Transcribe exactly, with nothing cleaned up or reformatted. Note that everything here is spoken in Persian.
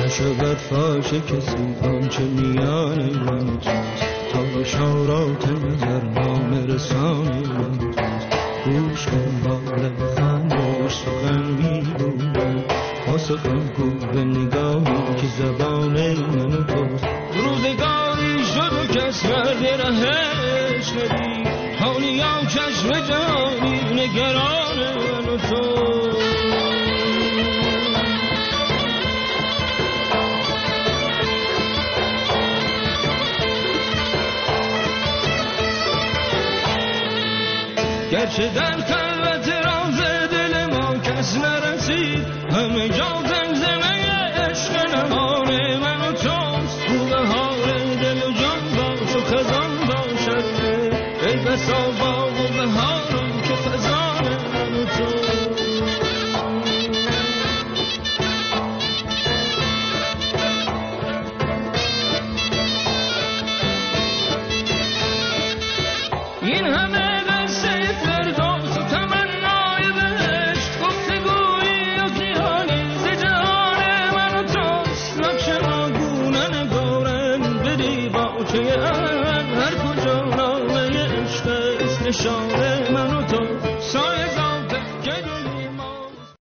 نشود فاش کسی آنچه میان من توست، تا اشارات نظر نام رسان من توست. گوش کن با لب خاموش سخن میگویم، پاسخم کو به نگاهی که زبان من و توست. روزگاری شد و کس مرد رهش ندید، حالیا چشم جهانی نگران من و توست. گرچه در خلوت راز دل ما کس نرسید، همه جا زمزمه عشق نهان من و توست. تو بهار دل و جان باش و خزان باشد، ای بسا باغ و بهاران که خزان من و توست. این همه هر کجا نامه عشق است نشان من